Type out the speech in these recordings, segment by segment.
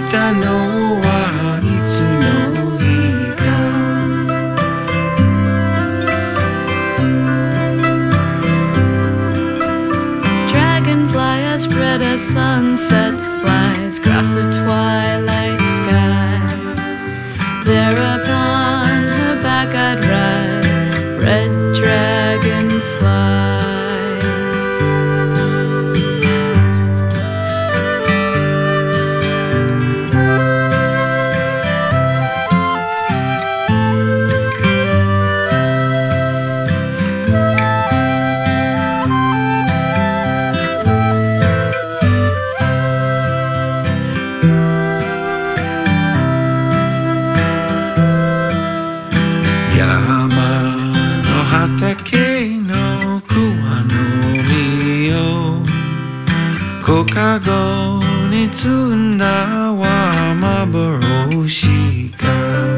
たのはいつの日か。 Dragonfly as red as sunset flies across the twilight sky. There upon her back I'd ride, red dragonfly. Ko kago ni tsunda wa maboroshi ka.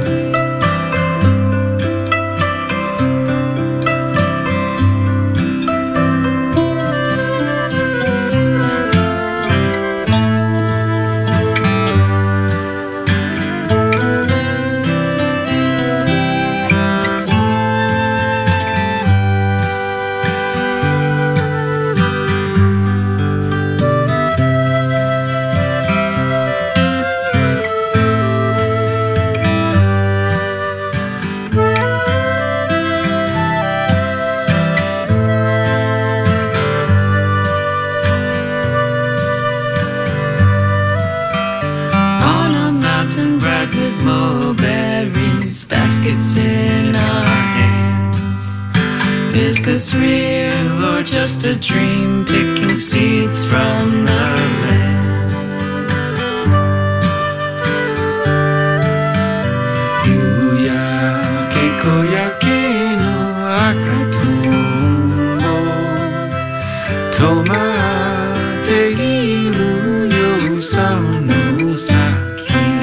Baskets in our hands. Is this real or just a dream? Picking seeds from the land. Yuya kekoyake no akatombo tomate iru yosa no saki.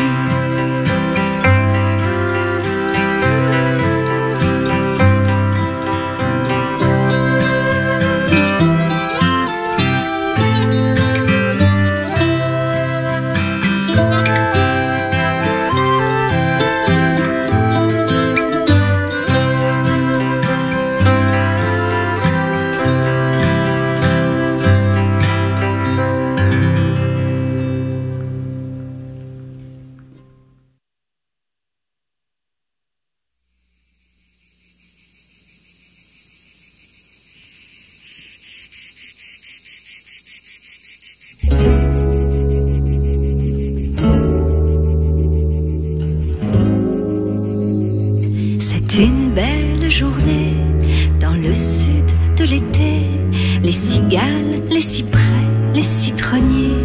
C'est une belle journée dans le sud de l'été. Les cigales, les cyprès, les citronniers.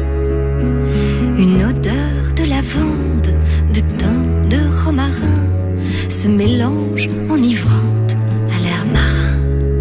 Une odeur de lavande, de thym, de romarin se mélange enivrante à l'air marin.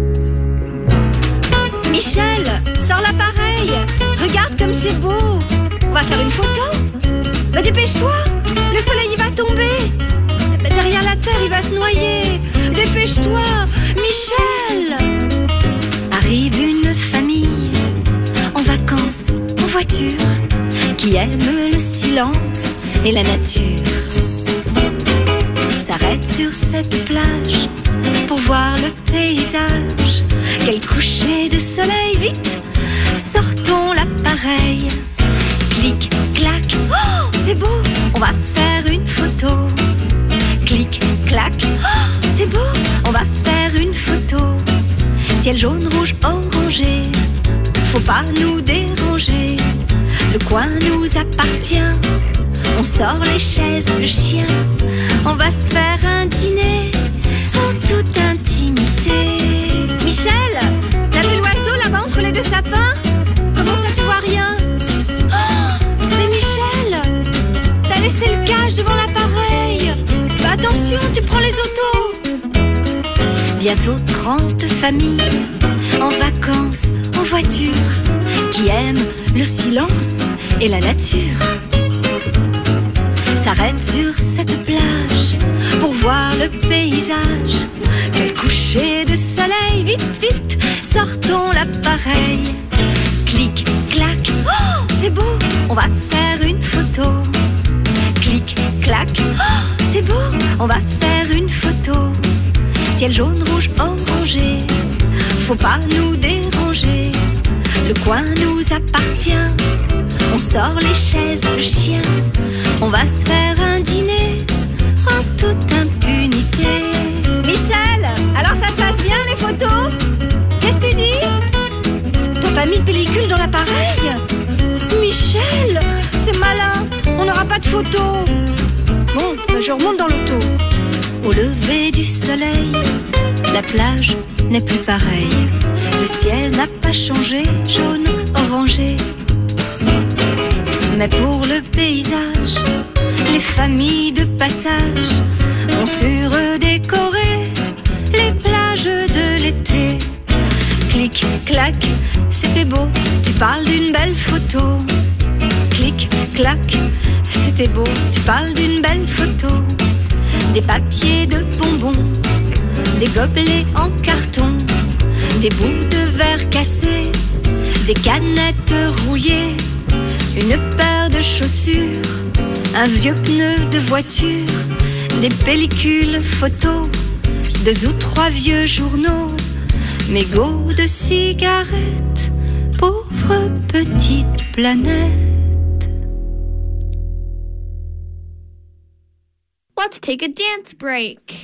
Michel, sors l'appareil. Regarde comme c'est beau. On va faire une photo. Bah dépêche-toi, le soleil il va tomber. Derrière la terre il va se noyer. Dépêche-toi, Michel. Arrive une famille en vacances, en voiture, qui aime le silence et la nature. S'arrête sur cette plage pour voir le paysage. Quel coucher de soleil, vite, sortons l'appareil. Clic, clac, oh, c'est beau, on va faire une photo. Clic, clac, oh, c'est beau, on va faire une photo. Ciel jaune, rouge, orangé, faut pas nous déranger. Le coin nous appartient, on sort les chaises, le chien. On va se faire un dîner en toute intimité. Michel, t'as vu l'oiseau là-bas entre les deux sapins? Comment ça tu vois rien? Oh, mais Michel, t'as laissé le cache devant l'appareil. Bah attention, tu prends les autos. Bientôt 30 familles en vacances, en voiture, qui aiment le silence et la nature. S'arrête sur cette plage pour voir le paysage. Quel coucher de soleil, vite, vite, sortons l'appareil. Clic, clac, oh, c'est beau, on va faire une photo. ciel jaune, rouge, orangé. Faut pas nous déranger, le coin nous appartient. On sort les chaises, le chien, on va se faire un dîner en toute impunité. Michel, alors ça se passe bien les photos? Qu'est-ce que tu dis? T'as pas mis de pellicule dans l'appareil? Michel, c'est malin, on n'aura pas de photos. Bon, je remonte dans l'auto. Au lever du soleil, la plage n'est plus pareille. Le ciel n'a pas changé, jaune, orangé. Mais pour le paysage, les familles de passage ont su redécorer les plages de l'été. Clic, clac, c'était beau, tu parles d'une belle photo. Clic, clac, c'était beau, tu parles d'une belle photo. Des papiers de bonbons, des gobelets en carton, des bouts de verre cassés, des canettes rouillées, une paire de chaussures, un vieux pneu de voiture, des pellicules photos, 2 ou 3 vieux journaux, mégots de cigarettes, pauvre petite planète. Let's take a dance break.